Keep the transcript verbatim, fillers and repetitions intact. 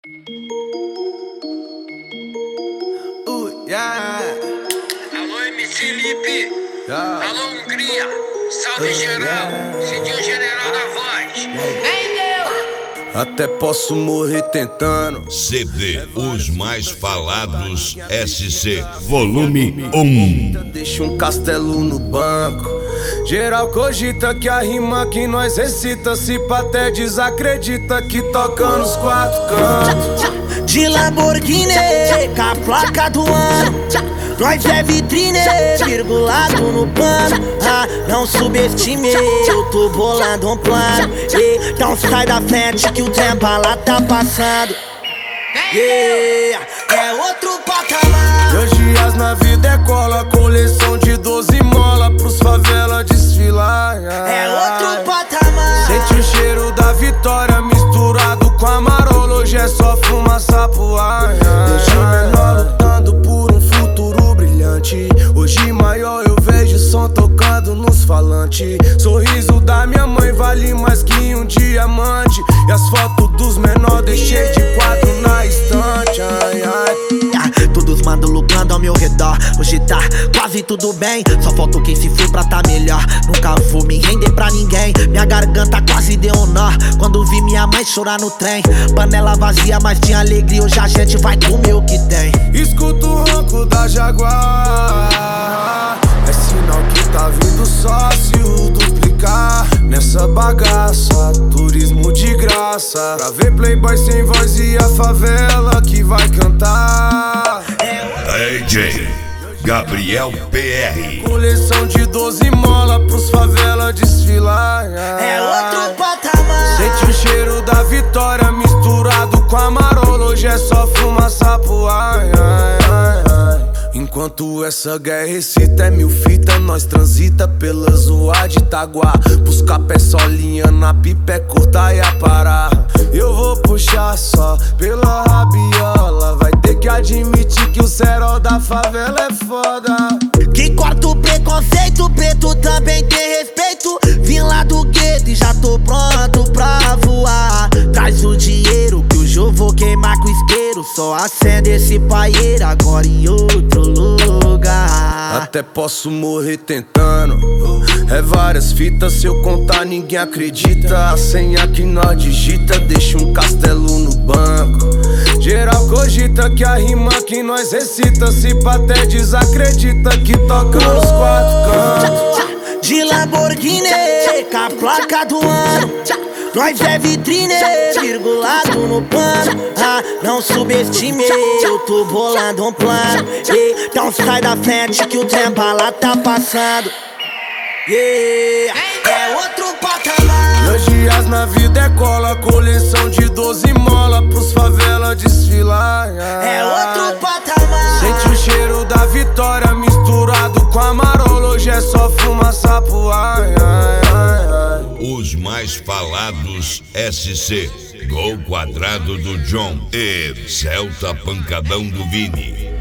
Uh, yeah. Alô, M C Lipe. Yeah. Alô, Hungria. Salve Uh, geral. yeah. Cidinho General da Voz. Vem, Deus. Até posso morrer tentando. C D Os Mais Falados S C Volume um. Deixa um castelo no banco. Geral cogita que a rima que nós recita, se pá até desacredita que toca nos quatro cantos. De Lamborghini, com a placa do ano. Nós é vitrine, virgulado no pano. Ah, não subestime, eu tô bolando um plano. E então sai da frente que o trem bala tá passando. Yeah, é outro patamar. Dois dias na vida é cola, coleção de doze mola pros favela desfilar. É outro patamar. Sente o cheiro da vitória misturado com a marola. Hoje é só fumaça pro ar. Deixa o menor lutando por um futuro brilhante. Hoje maior eu vejo som tocando nos falantes. Sorriso da minha mãe vale mais que um diamante. E as fotos dos menores deixei de quadro na estante. Ai, ai. Todos mandam lucrando ao meu redor. Hoje tá quase tudo bem, só falta quem se foi pra tá melhor. Nunca vou me render pra ninguém. Minha garganta quase deu um nó quando vi minha mãe chorar no trem. Panela vazia, mas tinha alegria. Hoje a gente vai comer o que tem. Escuto o ronco da Jaguar. É sinal que tá vindo sócio duplicar nessa bagaça, turismo de graça. Pra ver playboy sem voz e a favela que vai cantar. D J Gabriel P R. Coleção de doze mola pros favela desfilar. É outro patamar. Sente o cheiro da vitória misturado com a marola. Hoje é só fumaça pro ar. Ai, ai, ai. Enquanto essa guerra excita, é mil fita, nós transita pela zoa de Itaguá. Buscar pé solinha na pipa, é curta e a parar. Eu vou puxar só pela rabiola. Vai ter que admitir que o cerol da favela é foda. Que corta o preconceito, preto também tem respeito. Vim lá do gueto e já tô pronto pra voar. Traz o dinheiro que hoje eu vou queimar com isqueiro. Só acende esse paieiro agora em outro lugar. Até posso morrer tentando. É várias fitas, se eu contar ninguém acredita. A senha que nós digita deixa um castelo no banco. Geral cogita que a rima que nós recita, se pá até desacredita que toca nos quatro cantos. De Lamborghini, com a placa do ano. Nós é vitrine, virgulado no pano. Ah, não subestime, eu tô bolando um plano. E então sai da frente que o trem bala tá passando. Yeah, é outro patamar. Dois dias na vida é cola, coleção de doze mola pros favela desfilar. É outro patamar. Sente o cheiro da vitória misturado com a marola. Hoje é só fumaça pro ar. Ai, ai, ai. Os Mais Falados S C Gol Quadrado do John e Celta Pancadão do Vini.